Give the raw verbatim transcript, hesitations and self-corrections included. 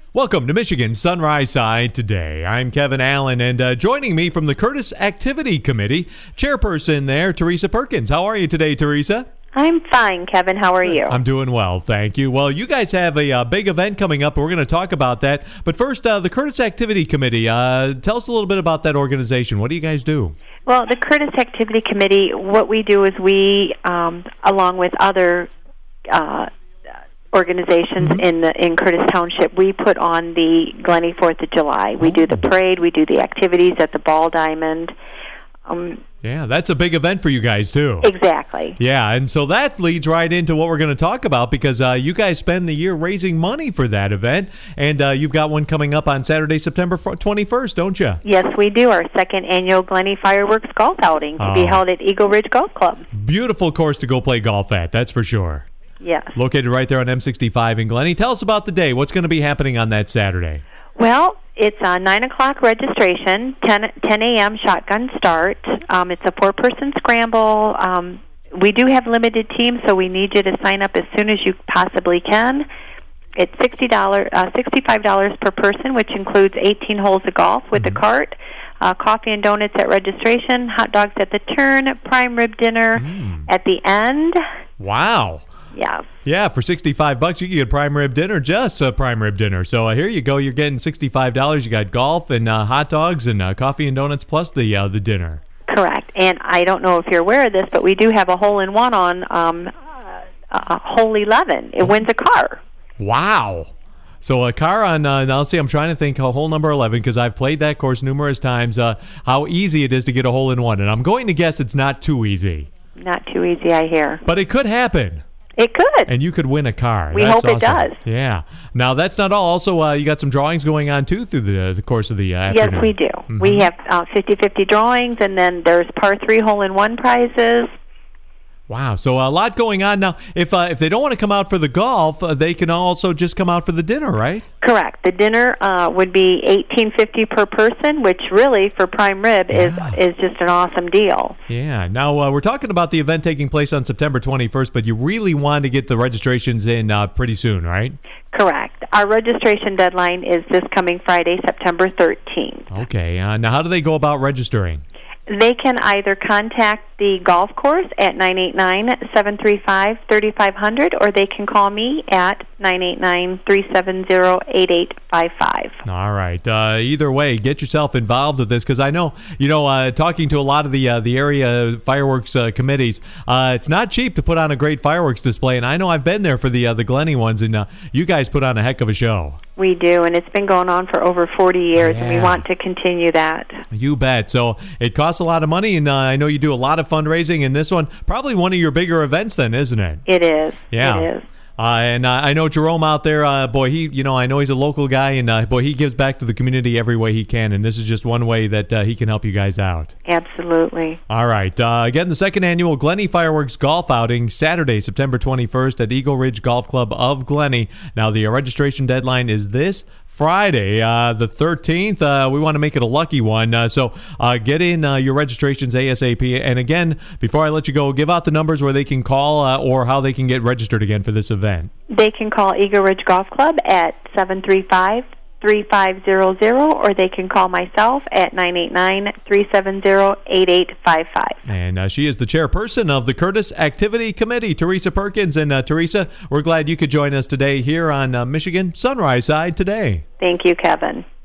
Welcome to Michigan Sunrise Side Today. I'm Kevin Allen, and uh, joining me from the Curtis Activity Committee, chairperson there, Teresa Perkins. How are you today, Teresa? I'm fine, Kevin. How are you? I'm doing well, thank you. Well, you guys have a uh, big event coming up, and we're going to talk about that. But first, uh, the Curtis Activity Committee. Uh, tell us a little bit about that organization. What do you guys do? Well, the Curtis Activity Committee, what we do is we, um, along with other uh, organizations mm-hmm. in the in Curtis Township, we put on the Glenny Fourth of July. We oh. do the parade, we do the activities at the Ball Diamond. Um, yeah, that's a big event for you guys too. Exactly. Yeah, and so that leads right into what we're going to talk about, because uh, you guys spend the year raising money for that event, and uh, you've got one coming up on Saturday, September twenty-first, don't you? Yes, we do. Our second annual Glenny Fireworks Golf Outing to oh. be held at Eagle Ridge Golf Club. Beautiful course to go play golf at, that's for sure. Yes. Located right there on M sixty-five in Glenny. Tell us about the day. What's going to be happening on that Saturday? Well, it's uh, nine o'clock registration, ten a.m. shotgun start. Um, it's a four-person scramble. Um, we do have limited teams, so we need you to sign up as soon as you possibly can. It's sixty dollars, uh, sixty-five dollars per person, which includes eighteen holes of golf with mm-hmm. a cart, uh, coffee and donuts at registration, hot dogs at the turn, prime rib dinner mm. at the end. Wow. Yeah. Yeah, for sixty-five bucks, you can get prime rib dinner, just a prime rib dinner. So uh, here you go. You're getting sixty-five dollars. You got golf and uh, hot dogs and uh, coffee and donuts plus the uh, the dinner. Correct. And I don't know if you're aware of this, but we do have a hole-in-one on um, uh, uh, hole eleven. It wins a car. Wow. So a car on, uh, now let's see, I'm trying to think, uh, hole number eleven, because I've played that course numerous times, uh, how easy it is to get a hole-in-one. And I'm going to guess it's not too easy. Not too easy, I hear. But it could happen. It could. And you could win a car. We that's hope it awesome. does. Yeah. Now, that's not all. Also, uh, you got some drawings going on, too, through the, uh, the course of the uh, afternoon. Yes, we do. Mm-hmm. We have uh, fifty-fifty drawings, and then there's par three hole-in-one prizes. Wow. So a lot going on. Now, if uh, if they don't want to come out for the golf, uh, they can also just come out for the dinner, right? Correct. The dinner uh, would be eighteen fifty per person, which really, for prime rib, yeah. is is just an awesome deal. Yeah. Now, uh, we're talking about the event taking place on September twenty-first, but you really want to get the registrations in uh, pretty soon, right? Correct. Our registration deadline is this coming Friday, September thirteenth. Okay. Uh, now, how do they go about registering? They can either contact the golf course at nine eight nine, seven three five, three five zero zero, or they can call me at nine eight nine, three seven zero, eight eight five five. All right. Uh, either way, get yourself involved with this, because I know, you know, uh, talking to a lot of the uh, the area fireworks uh, committees, uh, it's not cheap to put on a great fireworks display, and I know I've been there for the uh, the Glenny ones, and uh, you guys put on a heck of a show. We do, and it's been going on for over forty years, yeah. and we want to continue that. You bet. So it costs a lot of money, and uh, I know you do a lot of fundraising, and this one, probably one of your bigger events then, isn't it? It is. Yeah. It is. Uh, and uh, I know Jerome out there, uh, boy, he, you know, I know he's a local guy, and uh, boy, he gives back to the community every way he can, and this is just one way that uh, he can help you guys out. Absolutely. All right. Uh, again, the second annual Glenny Fireworks Golf Outing, Saturday, September twenty-first at Eagle Ridge Golf Club of Glenny. Now, the registration deadline is this Friday, uh, the thirteenth. Uh, we want to make it a lucky one. Uh, so uh, get in uh, your registrations ASAP. And again, before I let you go, give out the numbers where they can call uh, or how they can get registered again for this event. They can call Eagle Ridge Golf Club at seven three five, three five zero zero, or they can call myself at nine eight nine, three seven zero, eight eight five five. And uh, she is the chairperson of the Curtis Activity Committee, Teresa Perkins. And uh, Teresa, we're glad you could join us today here on uh, Michigan Sunrise Side Today. Thank you, Kevin.